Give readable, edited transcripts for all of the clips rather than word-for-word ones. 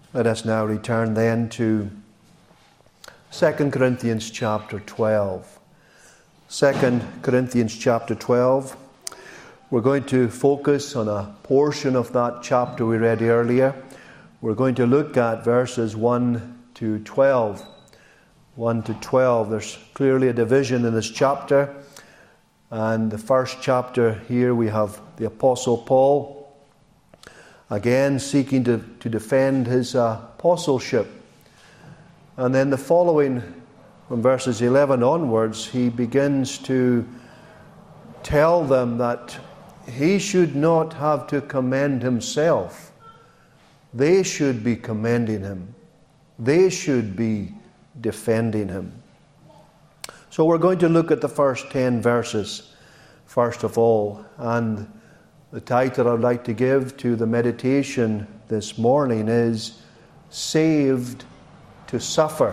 Let us now return then to 2 Corinthians chapter 12. 2 Corinthians chapter 12. We're going to focus on a portion of that chapter we read earlier. We're going to look at verses 1 to 12. 1 to 12. There's clearly a division in this chapter. And the first chapter here we have the Apostle Paul, again seeking to defend his apostleship. And then the following, from verses 11 onwards, he begins to tell them that he should not have to commend himself. They should be commending him. They should be defending him. So we're going to look at the first 10 verses, first of all. And the title I'd like to give to the meditation this morning is Saved to Suffer.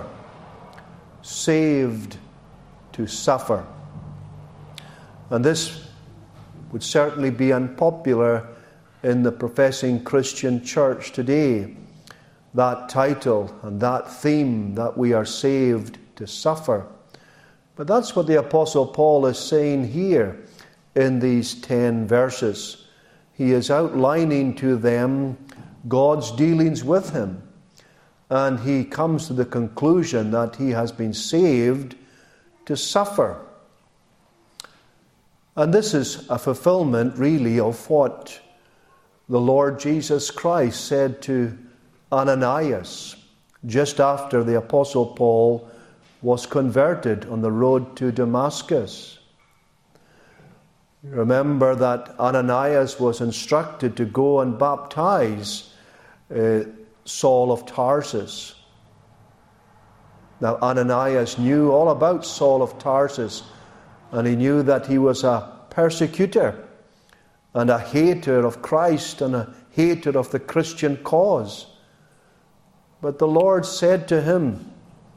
Saved to suffer. And this would certainly be unpopular in the professing Christian church today. That title and that theme, that we are saved to suffer. But that's what the Apostle Paul is saying here in these 10 verses. He is outlining to them God's dealings with him. And he comes to the conclusion that he has been saved to suffer. And this is a fulfillment, really, of what the Lord Jesus Christ said to Ananias just after the Apostle Paul was converted on the road to Damascus. Remember that Ananias was instructed to go and baptize Saul of Tarsus. Now Ananias knew all about Saul of Tarsus, and he knew that he was a persecutor and a hater of Christ and a hater of the Christian cause. But the Lord said to him,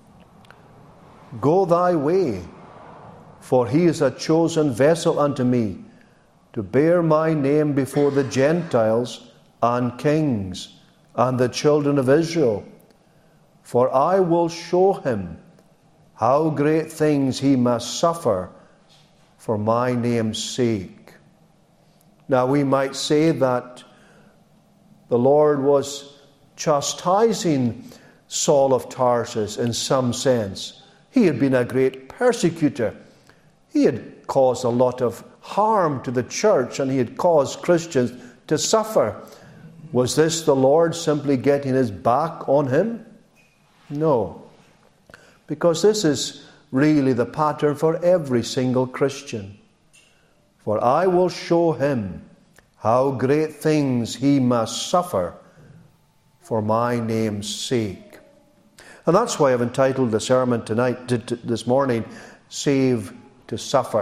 "Go thy way, for he is a chosen vessel unto me, to bear my name before the Gentiles and kings and the children of Israel. For I will show him how great things he must suffer for my name's sake." Now we might say that the Lord was chastising Saul of Tarsus in some sense. He had been a great persecutor. He had caused a lot of harm to the church, and he had caused Christians to suffer. Was this the Lord simply getting his back on him? No. Because this is really the pattern for every single Christian. For I will show him how great things he must suffer for my name's sake. And that's why I've entitled the sermon this morning, Save to Suffer.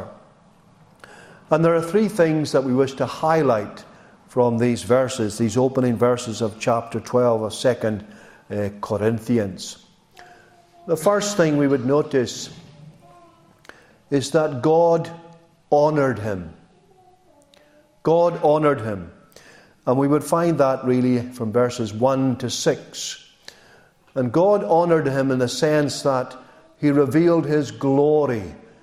And there are three things that we wish to highlight from these verses, these opening verses of chapter 12 of 2 Corinthians. The first thing we would notice is that God honoured him. God honoured him. And we would find that really from verses 1 to 6. And God honoured him in the sense that he revealed his glory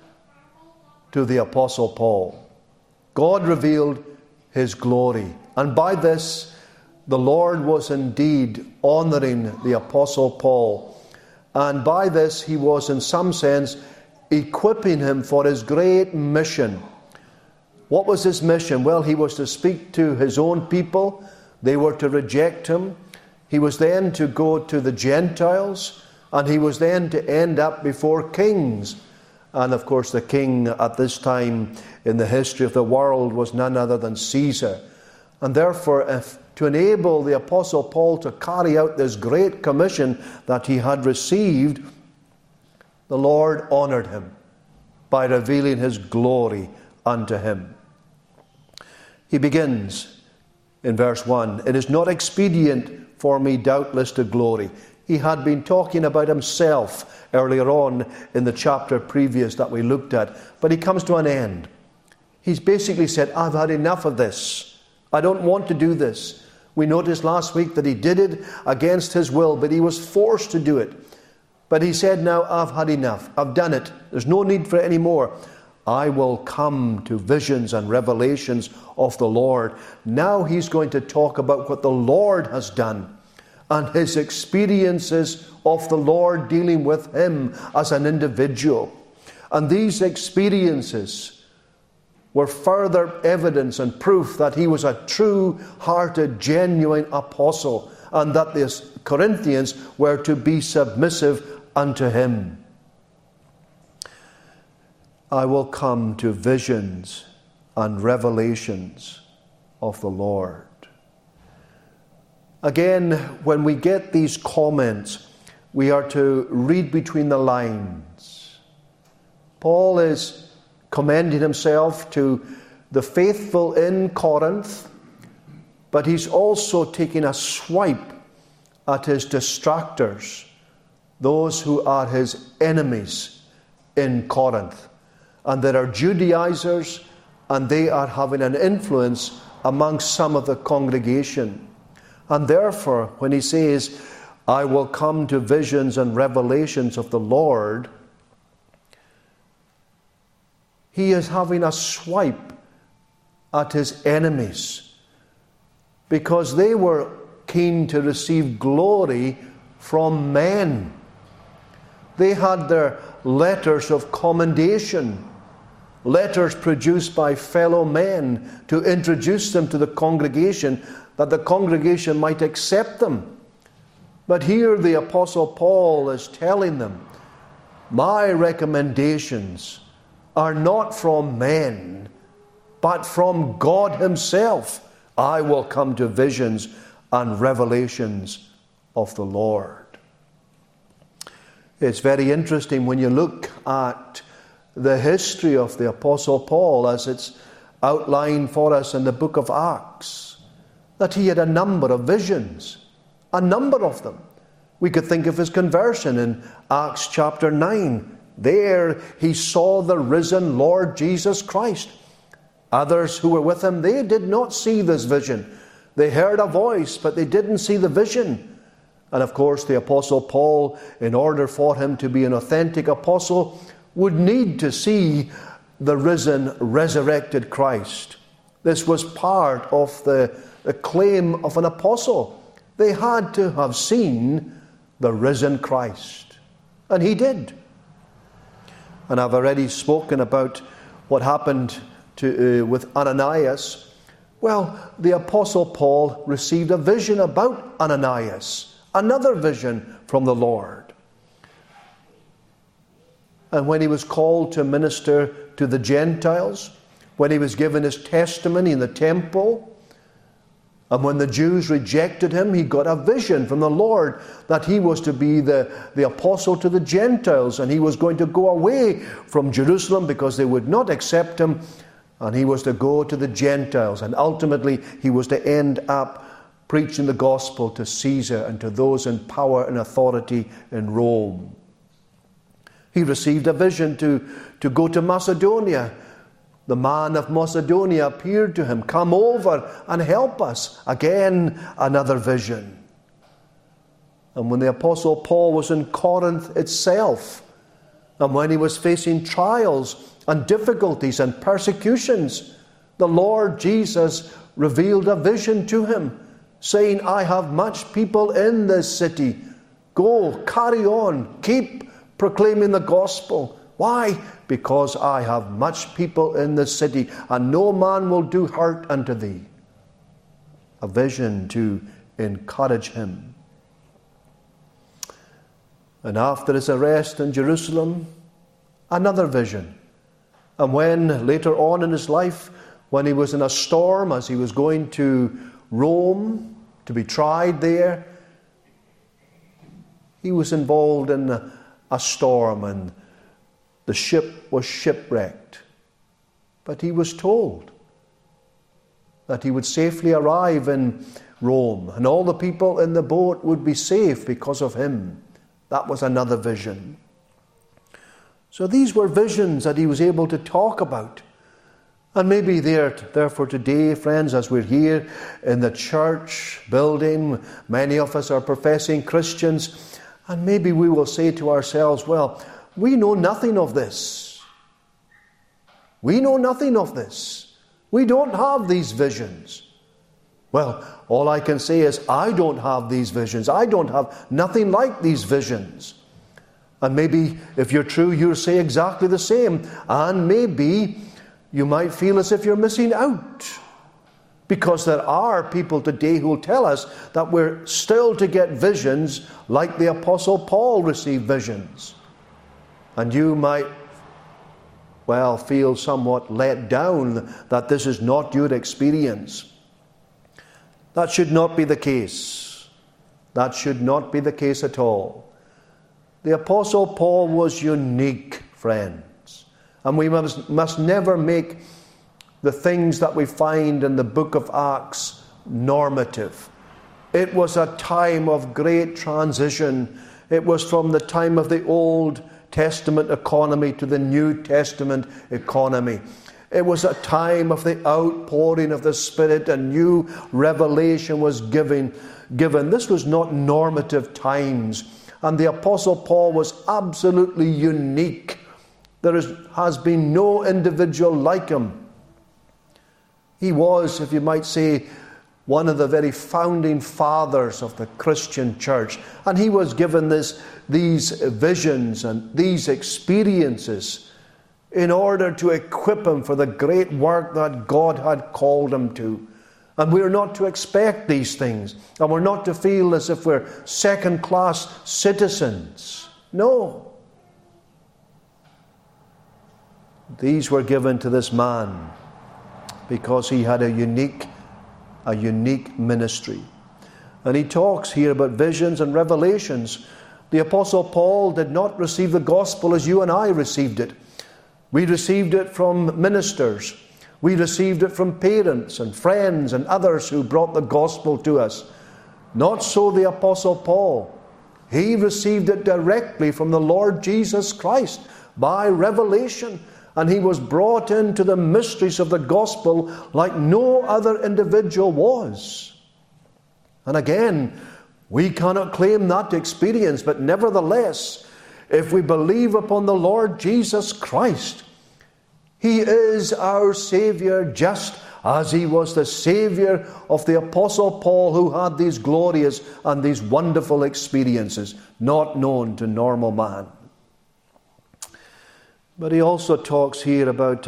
to the Apostle Paul. God revealed his glory. And by this, the Lord was indeed honouring the Apostle Paul. And by this, he was in some sense equipping him for his great mission. What was his mission? Well, he was to speak to his own people. They were to reject him. He was then to go to the Gentiles. And he was then to end up before kings. And of course, the king at this time in the history of the world was none other than Caesar. And therefore, to enable the Apostle Paul to carry out this great commission that he had received, the Lord honoured him by revealing his glory unto him. He begins in verse 1, "It is not expedient for me doubtless to glory." He had been talking about himself earlier on in the chapter previous that we looked at, but he comes to an end. He's basically said, I've had enough of this. I don't want to do this. We noticed last week that he did it against his will, but he was forced to do it. But he said, now I've had enough. I've done it. There's no need for it anymore. I will come to visions and revelations of the Lord. Now he's going to talk about what the Lord has done and his experiences of the Lord dealing with him as an individual. And these experiences were further evidence and proof that he was a true-hearted, genuine apostle, and that the Corinthians were to be submissive unto him. I will come to visions and revelations of the Lord. Again, when we get these comments, we are to read between the lines. Paul is commending himself to the faithful in Corinth, but he's also taking a swipe at his distractors, those who are his enemies in Corinth. And there are Judaizers, and they are having an influence amongst some of the congregation. And therefore, when he says, I will come to visions and revelations of the Lord, he is having a swipe at his enemies, because they were keen to receive glory from men. They had their letters of commendation, letters produced by fellow men to introduce them to the congregation, that the congregation might accept them. But here the Apostle Paul is telling them, my recommendations are not from men, but from God himself. I will come to visions and revelations of the Lord. It's very interesting when you look at the history of the Apostle Paul as it's outlined for us in the book of Acts, that he had a number of visions, a number of them. We could think of his conversion in Acts chapter 9. There he saw the risen Lord Jesus Christ. Others who were with him, they did not see this vision. They heard a voice, but they didn't see the vision. And of course, the Apostle Paul, in order for him to be an authentic apostle, would need to see the risen, resurrected Christ. This was part of the claim of an apostle. They had to have seen the risen Christ. And he did. And I've already spoken about what happened with Ananias. Well, the Apostle Paul received a vision about Ananias, another vision from the Lord. And when he was called to minister to the Gentiles, when he was given his testimony in the temple, and when the Jews rejected him, he got a vision from the Lord that he was to be the apostle to the Gentiles, and he was going to go away from Jerusalem because they would not accept him, and he was to go to the Gentiles, and ultimately he was to end up preaching the gospel to Caesar and to those in power and authority in Rome. He received a vision to go to Macedonia. The man of Macedonia appeared to him. Come over and help us. Again, another vision. And when the Apostle Paul was in Corinth itself, and when he was facing trials and difficulties and persecutions, the Lord Jesus revealed a vision to him, saying, I have much people in this city. Go, carry on, keep proclaiming the gospel. Why? Because I have much people in this city, and no man will do hurt unto thee. A vision to encourage him. And after his arrest in Jerusalem, another vision. And when later on in his life, when he was in a storm as he was going to Rome to be tried there, he was involved in a storm, and the ship was shipwrecked. But he was told that he would safely arrive in Rome, and all the people in the boat would be safe because of him. That was another vision. So these were visions that he was able to talk about. And maybe therefore today, friends, as we're here in the church building, many of us are professing Christians, and maybe we will say to ourselves, well, we know nothing of this. We know nothing of this. We don't have these visions. Well, all I can say is I don't have these visions. I don't have nothing like these visions. And maybe if you're true, you'll say exactly the same. And maybe you might feel as if you're missing out. Because there are people today who will tell us that we're still to get visions like the Apostle Paul received visions. And you might, well, feel somewhat let down that this is not your experience. That should not be the case. That should not be the case at all. The Apostle Paul was unique, friends. And we must never make the things that we find in the book of Acts normative. It was a time of great transition. It was from the time of the Old Testament economy to the New Testament economy. It was a time of the outpouring of the Spirit, and new revelation was given. This was not normative times. And the Apostle Paul was absolutely unique. There has been no individual like him. He was, if you might say, one of the very founding fathers of the Christian church. And he was given these visions and these experiences in order to equip him for the great work that God had called him to. And we're not to expect these things. And we're not to feel as if we're second-class citizens. No. These were given to this man because he had a unique ministry. And he talks here about visions and revelations. The Apostle Paul did not receive the gospel as you and I received it. We received it from ministers. We received it from parents and friends and others who brought the gospel to us. Not so the Apostle Paul. He received it directly from the Lord Jesus Christ by revelation. And he was brought into the mysteries of the gospel like no other individual was. And again, we cannot claim that experience, but nevertheless, if we believe upon the Lord Jesus Christ, He is our Saviour, just as He was the Saviour of the Apostle Paul, who had these glorious and these wonderful experiences, not known to normal man. But he also talks here about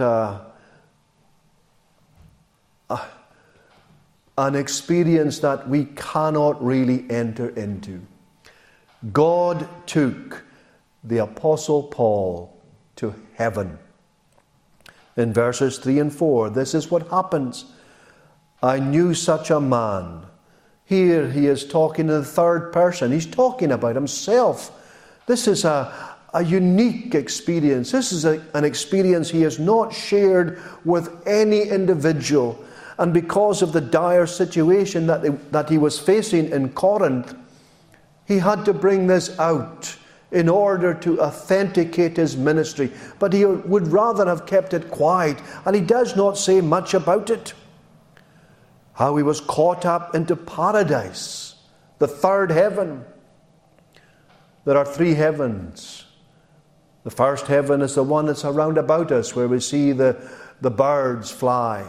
an experience that we cannot really enter into. God took the Apostle Paul to heaven. In verses 3 and 4, this is what happens. I knew such a man. Here he is talking in the third person. He's talking about himself. This is a unique experience. This is an experience he has not shared with any individual. And because of the dire situation that he was facing in Corinth, he had to bring this out in order to authenticate his ministry. But he would rather have kept it quiet, and he does not say much about it. How he was caught up into paradise, the third heaven. There are three heavens. The first heaven is the one that's around about us, where we see the birds fly.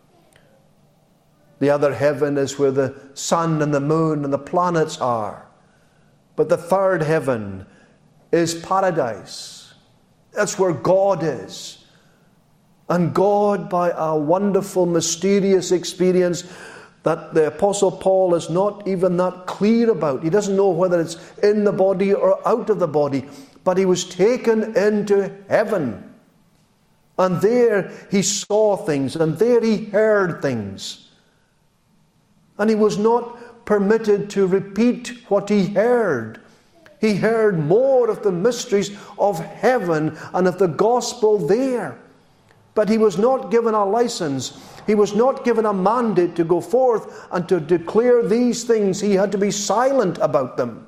The other heaven is where the sun and the moon and the planets are. But the third heaven is paradise. That's where God is. And God, by a wonderful, mysterious experience that the Apostle Paul is not even that clear about. He doesn't know whether it's in the body or out of the body. But he was taken into heaven. And there he saw things, and there he heard things. And he was not permitted to repeat what he heard. He heard more of the mysteries of heaven and of the gospel there. But he was not given a license. He was not given a mandate to go forth and to declare these things. He had to be silent about them.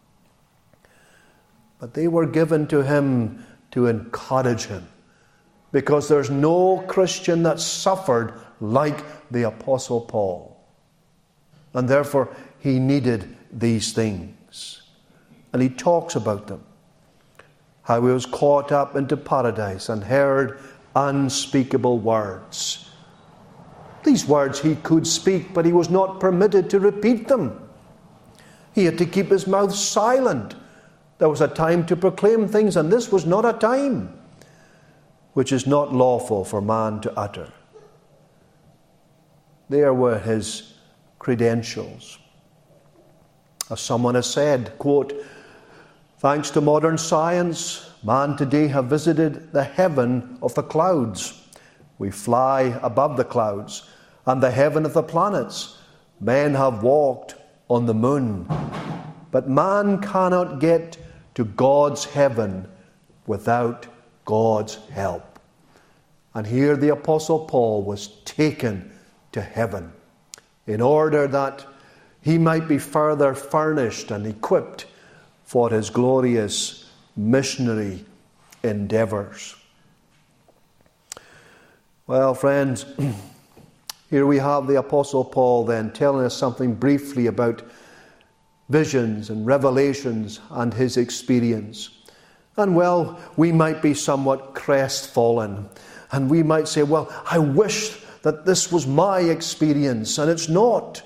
But they were given to him to encourage him. because there's no Christian that suffered like the Apostle Paul. And therefore, he needed these things. And he talks about them. How he was caught up into paradise and heard unspeakable words. These words he could speak, but he was not permitted to repeat them. He had to keep his mouth silent. There was a time to proclaim things, and this was not a time which is not lawful for man to utter. There were his credentials. As someone has said, quote, "Thanks to modern science, man today have visited the heaven of the clouds. We fly above the clouds and the heaven of the planets. Men have walked on the moon. But man cannot get to God's heaven without God's help." And here the Apostle Paul was taken to heaven in order that he might be further furnished and equipped for his glorious missionary endeavors. Well, friends, here we have the Apostle Paul then telling us something briefly about visions and revelations and his experience. And well, we might be somewhat crestfallen, and we might say, well, I wish that this was my experience, and it's not.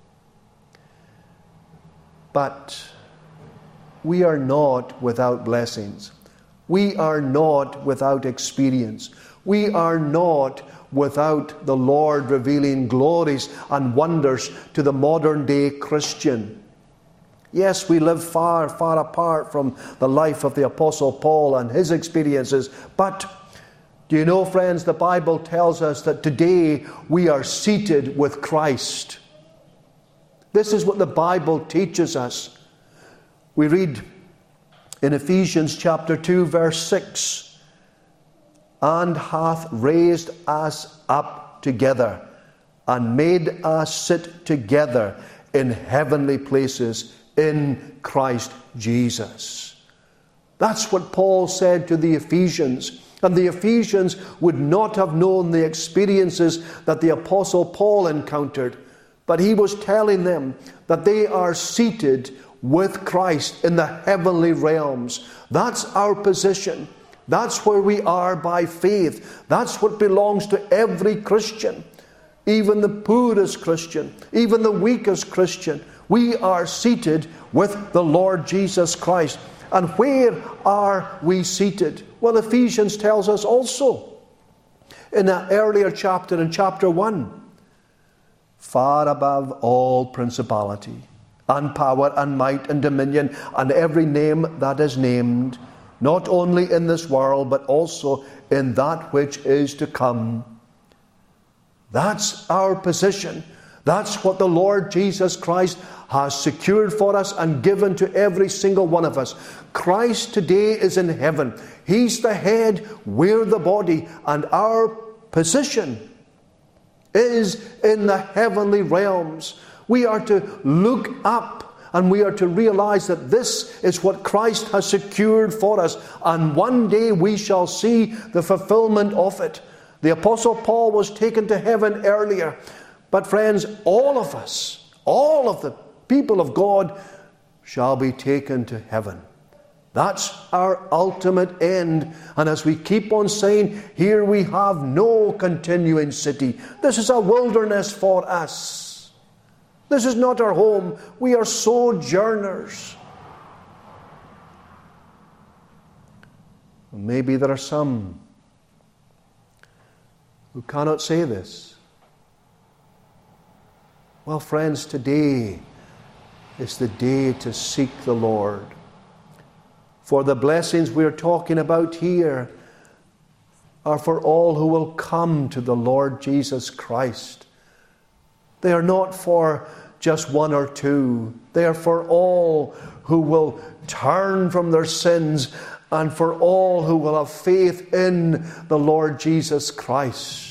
But we are not without blessings. We are not without experience. We are not without the Lord revealing glories and wonders to the modern day Christian. Yes, we live far, far apart from the life of the Apostle Paul and his experiences. But do you know, friends, the Bible tells us that today we are seated with Christ. This is what the Bible teaches us. We read in Ephesians chapter 2, verse 6, "And hath raised us up together, and made us sit together in heavenly places in Christ Jesus." That's what Paul said to the Ephesians. And the Ephesians would not have known the experiences that the Apostle Paul encountered. But he was telling them that they are seated with Christ in the heavenly realms. That's our position. That's where we are by faith. That's what belongs to every Christian. Even the poorest Christian, even the weakest Christian. We are seated with the Lord Jesus Christ. And where are we seated? Well, Ephesians tells us also in an earlier chapter, in chapter 1, far above all principality and power and might and dominion and every name that is named, not only in this world but also in that which is to come. That's our position. That's what the Lord Jesus Christ has secured for us and given to every single one of us. Christ today is in heaven. He's the head, we're the body, and our position is in the heavenly realms. We are to look up and we are to realize that this is what Christ has secured for us, and one day we shall see the fulfillment of it. The Apostle Paul was taken to heaven earlier. But friends, all of us, all of the people of God shall be taken to heaven. That's our ultimate end. And as we keep on saying, here we have no continuing city. This is a wilderness for us. This is not our home. We are sojourners. Maybe there are some who cannot say this. Well, friends, today is the day to seek the Lord. For the blessings we are talking about here are for all who will come to the Lord Jesus Christ. They are not for just one or two. They are for all who will turn from their sins and for all who will have faith in the Lord Jesus Christ.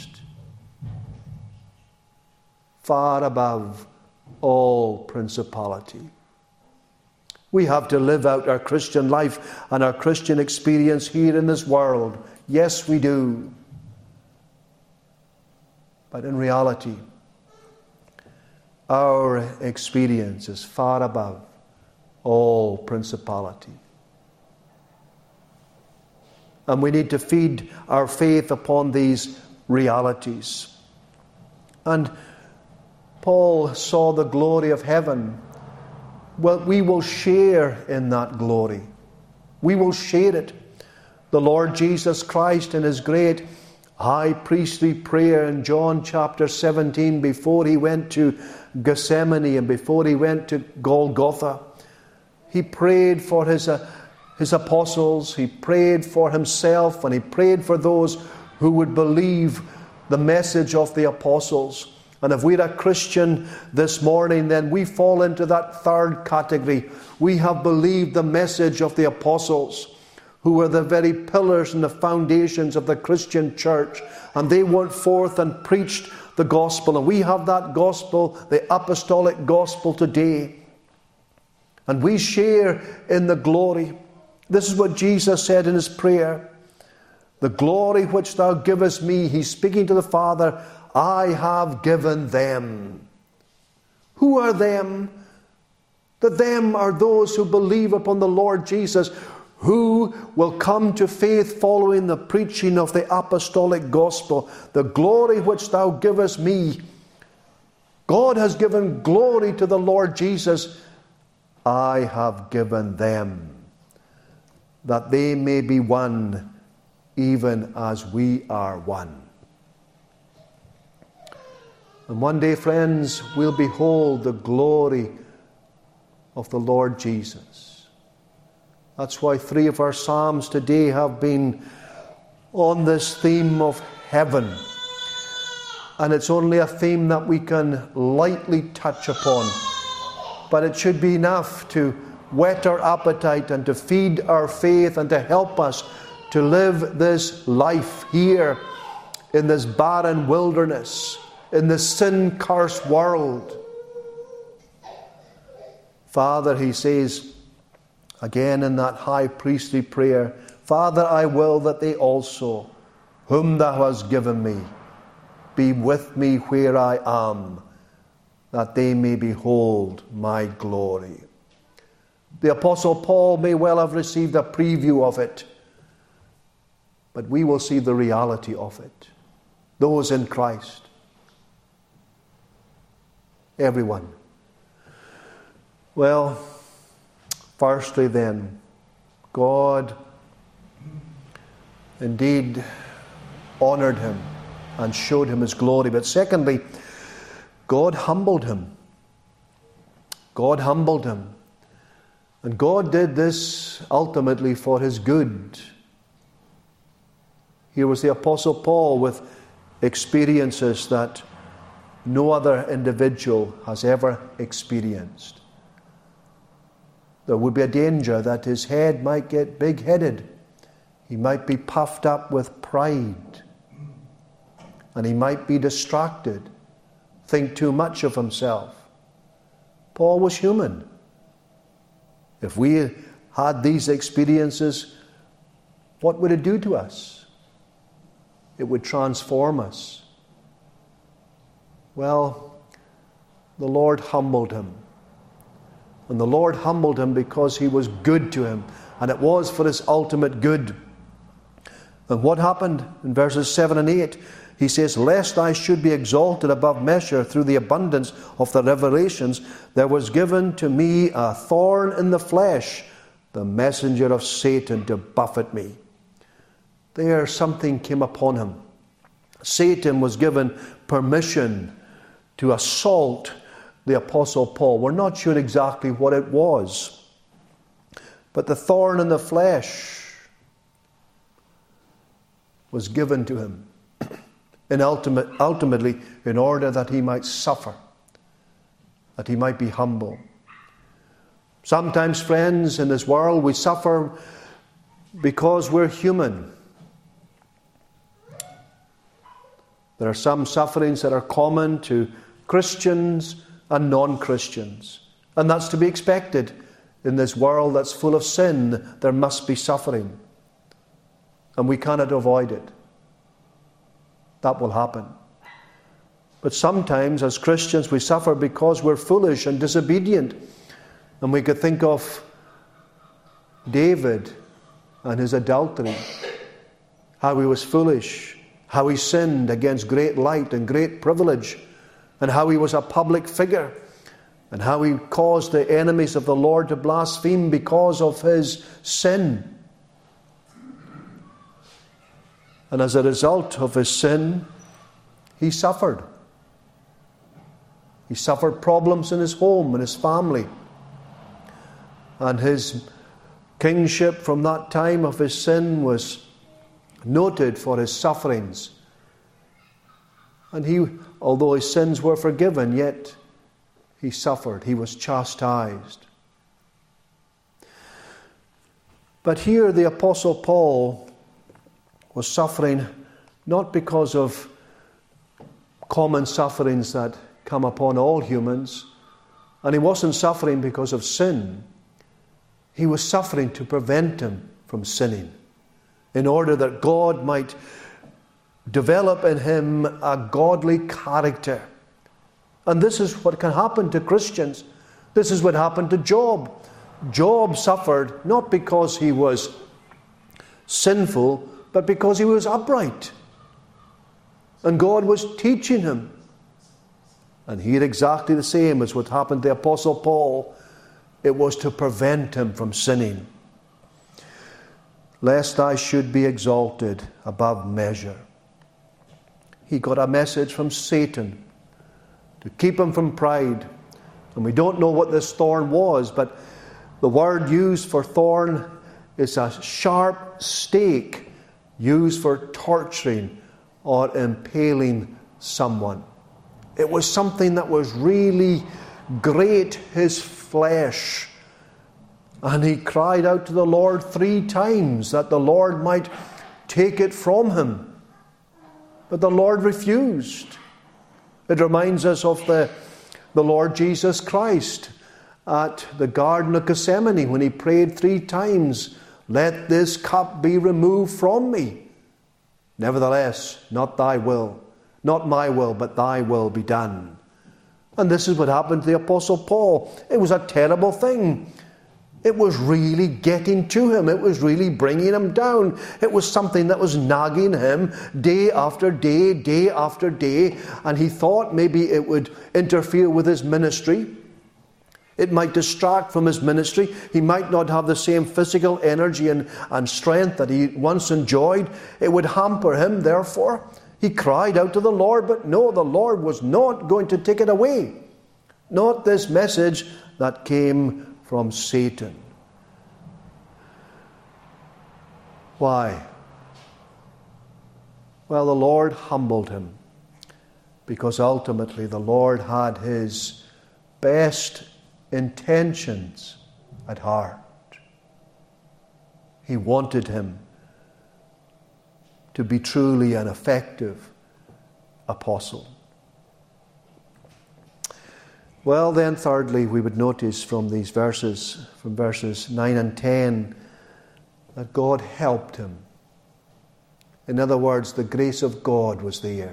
Far above all principality. We have to live out our Christian life and our Christian experience here in this world. Yes, we do. But in reality, our experience is far above all principality. And we need to feed our faith upon these realities. And Paul saw the glory of heaven. Well, we will share in that glory. We will share it. The Lord Jesus Christ in his great high priestly prayer in John chapter 17, before he went to Gethsemane and before he went to Golgotha, he prayed for his apostles, he prayed for himself, and he prayed for those who would believe the message of the apostles. And if we're a Christian this morning, then we fall into that third category. We have believed the message of the apostles, who were the very pillars and the foundations of the Christian church. And they went forth and preached the gospel. And we have that gospel, the apostolic gospel today. And we share in the glory. This is what Jesus said in his prayer. The glory which thou givest me, he's speaking to the Father, I have given them. Who are them? The them are those who believe upon the Lord Jesus, who will come to faith following the preaching of the apostolic gospel. The glory which thou givest me. God has given glory to the Lord Jesus. I have given them, that they may be one, even as we are one. And one day, friends, we'll behold the glory of the Lord Jesus. That's why 3 of our Psalms today have been on this theme of heaven. And it's only a theme that we can lightly touch upon. But it should be enough to whet our appetite and to feed our faith and to help us to live this life here in this barren wilderness, in this sin-cursed world. Father, he says, again in that high priestly prayer, Father, I will that they also, whom thou hast given me, be with me where I am, that they may behold my glory. The Apostle Paul may well have received a preview of it, but we will see the reality of it. Those in Christ. Everyone. Well, firstly then, God indeed honored him and showed him his glory. But secondly, God humbled him. God humbled him. And God did this ultimately for his good. Here was the Apostle Paul with experiences that no other individual has ever experienced. There would be a danger that his head might get big-headed. He might be puffed up with pride. And he might be distracted, think too much of himself. Paul was human. If we had these experiences, what would it do to us? It would transform us. Well, the Lord humbled him. And the Lord humbled him because he was good to him. And it was for his ultimate good. And what happened in verses 7 and 8? He says, lest I should be exalted above measure through the abundance of the revelations, there was given to me a thorn in the flesh, the messenger of Satan to buffet me. There something came upon him. Satan was given permission to assault the Apostle Paul. We're not sure exactly what it was. But the thorn in the flesh was given to him. And ultimately, in order that he might suffer, that he might be humble. Sometimes, friends, in this world, we suffer because we're human. There are some sufferings that are common to Christians and non-Christians. And that's to be expected. In this world that's full of sin, there must be suffering. And we cannot avoid it. That will happen. But sometimes as Christians we suffer because we're foolish and disobedient. And we could think of David and his adultery, how he was foolish, how he sinned against great light and great privilege, and how he was a public figure, and how he caused the enemies of the Lord to blaspheme because of his sin. And as a result of his sin, he suffered. He suffered problems in his home and his family. And his kingship from that time of his sin was noted for his sufferings. And he, although his sins were forgiven, yet he suffered. He was chastised. But here the Apostle Paul was suffering not because of common sufferings that come upon all humans, and he wasn't suffering because of sin. He was suffering to prevent him from sinning, in order that God might develop in him a godly character. And this is what can happen to Christians. This is what happened to Job. Job suffered not because he was sinful, but because he was upright. And God was teaching him. And here exactly the same as what happened to the Apostle Paul. It was to prevent him from sinning. Lest I should be exalted above measure. He got a message from Satan to keep him from pride. And we don't know what this thorn was, but the word used for thorn is a sharp stake used for torturing or impaling someone. It was something that was really grate his flesh. And he cried out to the Lord 3 times that the Lord might take it from him. But the Lord refused. It reminds us of the Lord Jesus Christ at the Garden of Gethsemane when he prayed 3 times, "Let this cup be removed from me. Nevertheless, not thy will, not my will, but thy will be done." And this is what happened to the Apostle Paul. It was a terrible thing. It was really getting to him. It was really bringing him down. It was something that was nagging him day after day, day after day. And he thought maybe it would interfere with his ministry. It might distract from his ministry. He might not have the same physical energy and strength that he once enjoyed. It would hamper him, therefore. He cried out to the Lord, but no, the Lord was not going to take it away. Not this message that came from Satan. Why? Well, the Lord humbled him, because ultimately the Lord had his best intentions at heart. He wanted him to be truly an effective apostle. Well, then, thirdly, we would notice from these verses, from verses 9 and 10, that God helped him. In other words, the grace of God was there.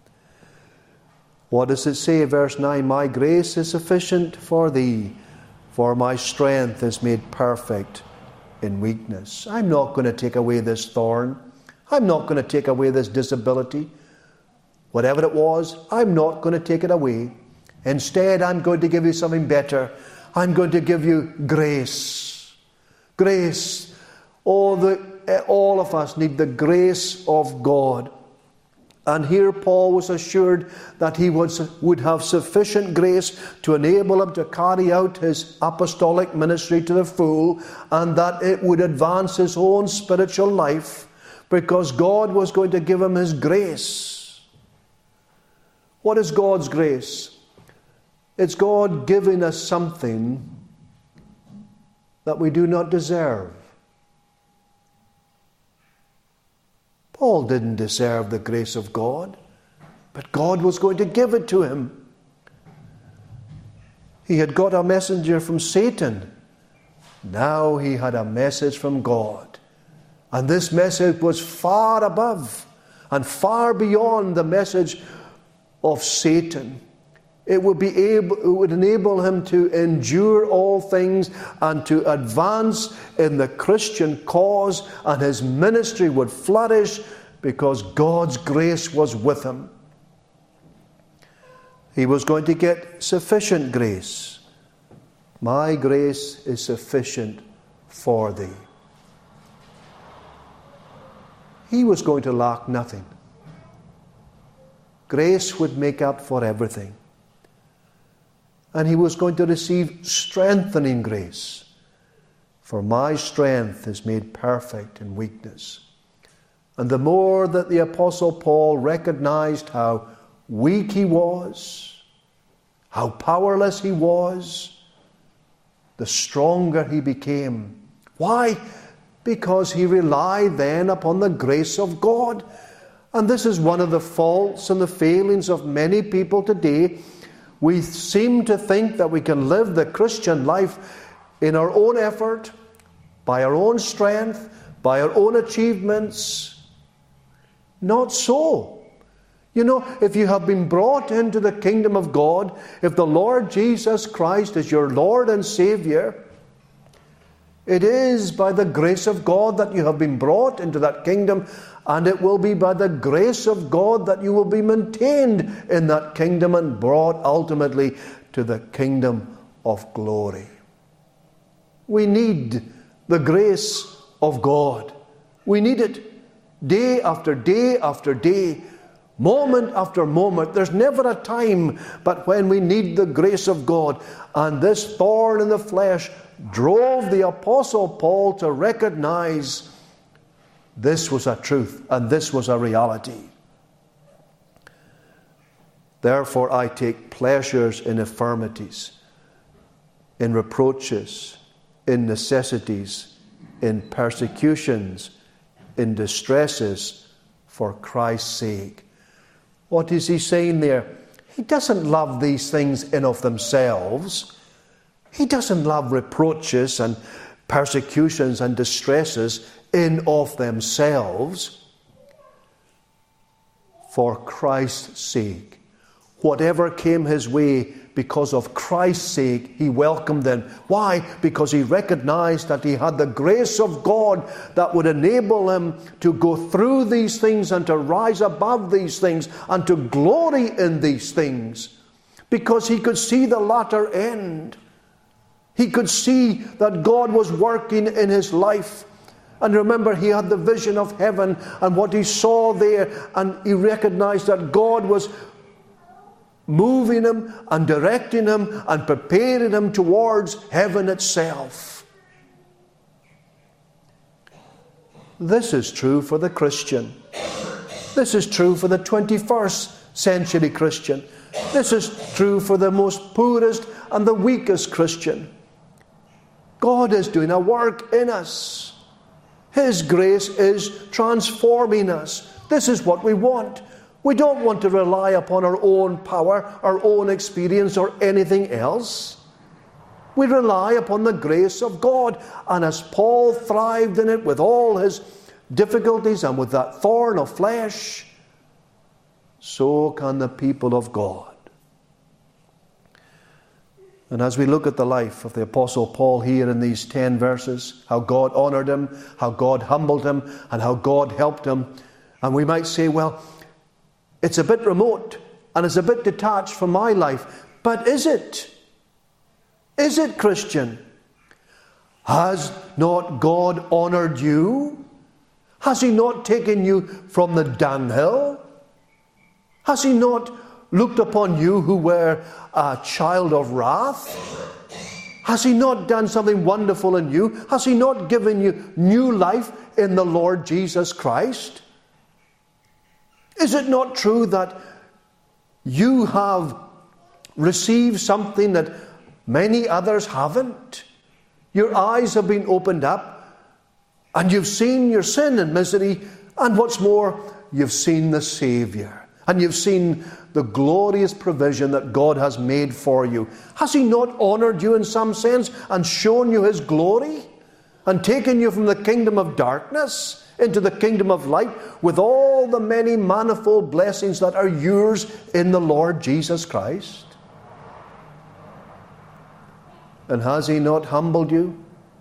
What does it say, verse 9? "My grace is sufficient for thee, for my strength is made perfect in weakness." I'm not going to take away this thorn. I'm not going to take away this disability. Whatever it was, I'm not going to take it away. Instead, I'm going to give you something better. I'm going to give you grace. Grace. All of us need the grace of God. And here Paul was assured that he would have sufficient grace to enable him to carry out his apostolic ministry to the full, and that it would advance his own spiritual life, because God was going to give him his grace. What is God's grace? It's God giving us something that we do not deserve. Paul didn't deserve the grace of God, but God was going to give it to him. He had got a messenger from Satan. Now he had a message from God. And this message was far above and far beyond the message of Satan. It would enable him to endure all things and to advance in the Christian cause, and his ministry would flourish because God's grace was with him. He was going to get sufficient grace. My grace is sufficient for thee. He was going to lack nothing. Grace would make up for everything. And he was going to receive strengthening grace. For my strength is made perfect in weakness. And the more that the Apostle Paul recognized how weak he was, how powerless he was, the stronger he became. Why? Because he relied then upon the grace of God. And this is one of the faults and the failings of many people today. We seem to think that we can live the Christian life in our own effort, by our own strength, by our own achievements. Not so. You know, if you have been brought into the kingdom of God, if the Lord Jesus Christ is your Lord and Savior, it is by the grace of God that you have been brought into that kingdom, and it will be by the grace of God that you will be maintained in that kingdom and brought ultimately to the kingdom of glory. We need the grace of God. We need it day after day after day, moment after moment. There's never a time but when we need the grace of God. And this thorn in the flesh drove the Apostle Paul to recognize this was a truth and this was a reality. Therefore I take pleasures in infirmities, in reproaches, in necessities, in persecutions, in distresses, for Christ's sake. What is he saying there? He doesn't love these things in of themselves. He doesn't love reproaches and persecutions and distresses in of themselves. For Christ's sake. Whatever came his way, because of Christ's sake, he welcomed them. Why? Because he recognized that he had the grace of God that would enable him to go through these things and to rise above these things and to glory in these things. Because he could see the latter end. He could see that God was working in his life. And remember, he had the vision of heaven and what he saw there, and he recognized that God was moving him and directing him and preparing him towards heaven itself. This is true for the Christian. This is true for the 21st century Christian. This is true for the most poorest and the weakest Christian. God is doing a work in us. His grace is transforming us. This is what we want. We don't want to rely upon our own power, our own experience, or anything else. We rely upon the grace of God. And as Paul thrived in it with all his difficulties and with that thorn of flesh, so can the people of God. And as we look at the life of the Apostle Paul here in these 10 verses, how God honored him, how God humbled him, and how God helped him, and we might say, well, it's a bit remote and it's a bit detached from my life. But is it? Is it, Christian? Has not God honored you? Has he not taken you from the dunghill? Has he not looked upon you who were a child of wrath? Has he not done something wonderful in you? Has he not given you new life in the Lord Jesus Christ? Is it not true that you have received something that many others haven't? Your eyes have been opened up and you've seen your sin and misery, and what's more, you've seen the Saviour and you've seen the glorious provision that God has made for you. Has he not honoured you in some sense and shown you his glory and taken you from the kingdom of darkness into the kingdom of light with all the many manifold blessings that are yours in the Lord Jesus Christ? And has He not humbled you?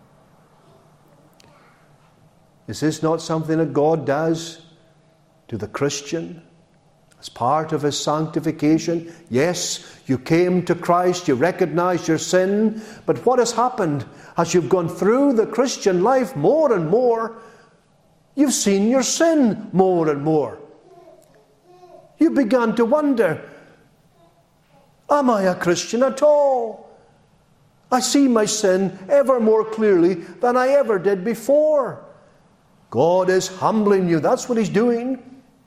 Is this not something that God does to the Christian as part of His sanctification? Yes, you came to Christ, you recognized your sin, but what has happened as you've gone through the Christian life more and more? You've seen your sin more and more. You began to wonder, am I a Christian at all? I see my sin ever more clearly than I ever did before. God is humbling you. That's what He's doing.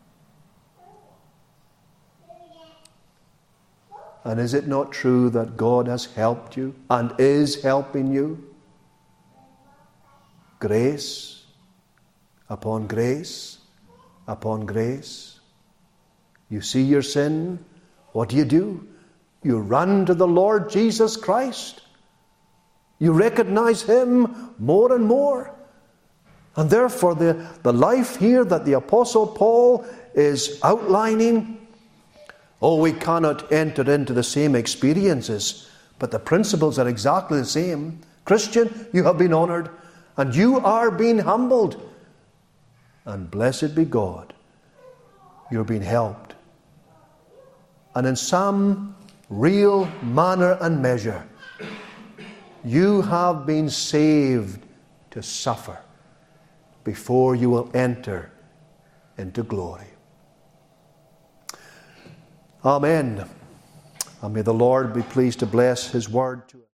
And is it not true that God has helped you and is helping you? Grace upon grace upon grace. You see your sin. What do? You run to the Lord Jesus Christ. You recognize Him more and more. And therefore the life here that the Apostle Paul is outlining, we cannot enter into the same experiences, but the principles are exactly the same. Christian, you have been honored, and you are being humbled. And blessed be God, you're being helped. And in some real manner and measure, you have been saved to suffer before you will enter into glory. Amen. And may the Lord be pleased to bless His word to us.